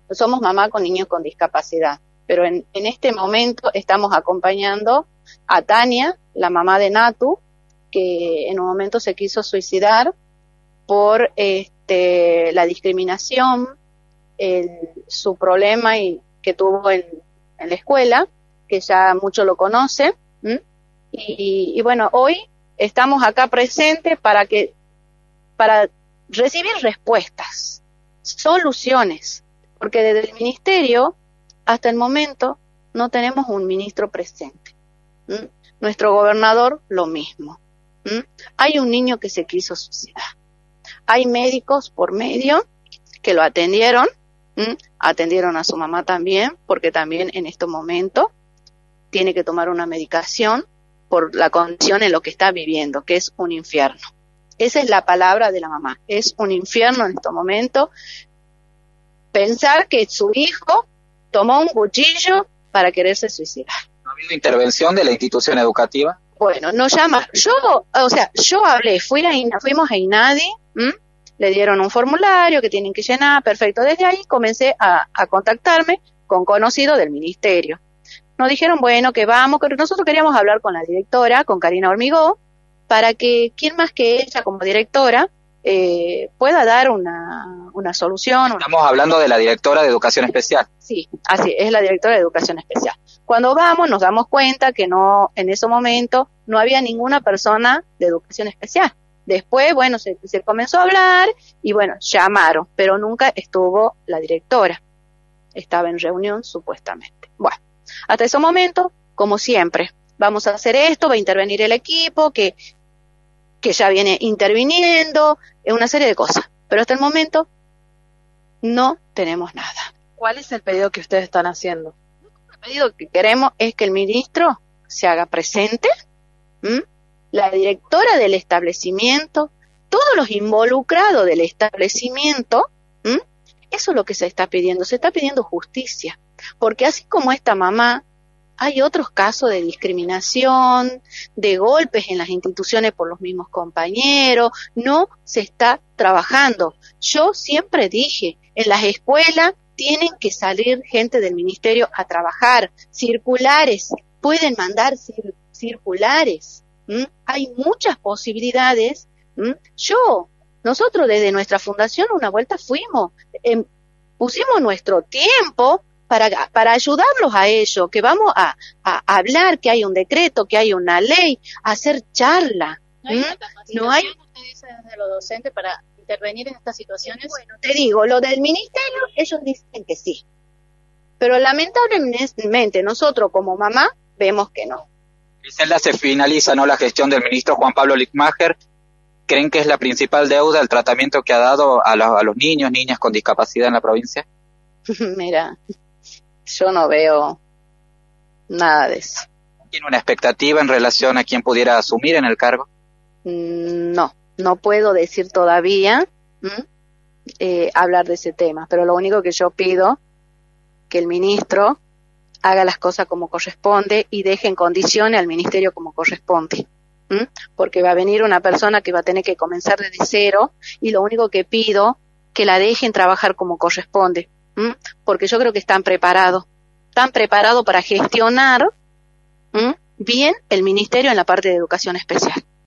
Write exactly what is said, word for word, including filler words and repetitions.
somos mamá con niños con discapacidad, pero en, en este momento estamos acompañando a Tania, la mamá de Natu, que en un momento se quiso suicidar por este, la discriminación, el, su problema y, que tuvo en, en la escuela, que ya mucho lo conoce, y, y bueno, hoy estamos acá presentes para que para recibir respuestas, soluciones, porque desde el ministerio hasta el momento no tenemos un ministro presente. ¿Mm? Nuestro gobernador lo mismo. ¿Mm? Hay un niño que se quiso suicidar. Hay médicos por medio que lo atendieron, ¿Mm? atendieron a su mamá también, porque también en este momento tiene que tomar una medicación por la condición en lo que está viviendo, que es un infierno. Esa es la palabra de la mamá, es un infierno en este momento. Pensar que su hijo tomó un cuchillo para quererse suicidar. ¿No ha habido intervención de la institución educativa? Bueno, no llama, yo, o sea, yo hablé, fui a, fuimos a INADI, ¿m? Le dieron un formulario que tienen que llenar, perfecto, desde ahí comencé a, a contactarme con conocidos del ministerio. Nos dijeron, bueno, que vamos, que nosotros queríamos hablar con la directora, con Karina Hormigó, para que, ¿quién más que ella como directora eh, pueda dar una, una solución? Estamos una... hablando de la directora de Educación Especial. Sí, así, es la directora de Educación Especial. Cuando vamos nos damos cuenta que no, en ese momento no había ninguna persona de Educación Especial. Después, bueno, se, se comenzó a hablar y bueno, llamaron, pero nunca estuvo la directora. Estaba en reunión supuestamente. Bueno, hasta ese momento, como siempre, vamos a hacer esto, va a intervenir el equipo, que, que ya viene interviniendo, una serie de cosas. Pero hasta el momento no tenemos nada. ¿Cuál es el pedido que ustedes están haciendo? El pedido que queremos es que el ministro se haga presente, ¿m? La directora del establecimiento, todos los involucrados del establecimiento, ¿m? Eso es lo que se está pidiendo, se está pidiendo justicia, porque así como esta mamá, hay otros casos de discriminación, de golpes en las instituciones por los mismos compañeros, no se está trabajando. Yo siempre dije, en las escuelas tienen que salir gente del ministerio a trabajar, circulares, pueden mandar cir- circulares, ¿Mm? Hay muchas posibilidades. ¿Mm? Yo, nosotros desde nuestra fundación una vuelta fuimos, eh, pusimos nuestro tiempo para, para ayudarlos a ellos, que vamos a, a hablar, que hay un decreto, que hay una ley, a hacer charla. ¿No hay una capacitación, no hay... usted dice, desde los docentes para intervenir en estas situaciones? Bueno, te digo, lo del ministerio, ellos dicen que sí, pero lamentablemente nosotros como mamá vemos que no. Griselda, se finaliza no la gestión del ministro Juan Pablo Lickmacher. ¿Creen que es la principal deuda el tratamiento que ha dado a, la, a los niños, niñas con discapacidad en la provincia? Mira, yo no veo nada de eso. ¿Tiene una expectativa en relación a quién pudiera asumir en el cargo? No, no puedo decir todavía, eh, hablar de ese tema, pero lo único que yo pido, que el ministro haga las cosas como corresponde y deje en condiciones al ministerio como corresponde, ¿Mm? porque va a venir una persona que va a tener que comenzar desde cero y lo único que pido, que la dejen trabajar como corresponde, ¿Mm? porque yo creo que están preparados, están preparados para gestionar ¿Mm? bien el ministerio en la parte de educación especial.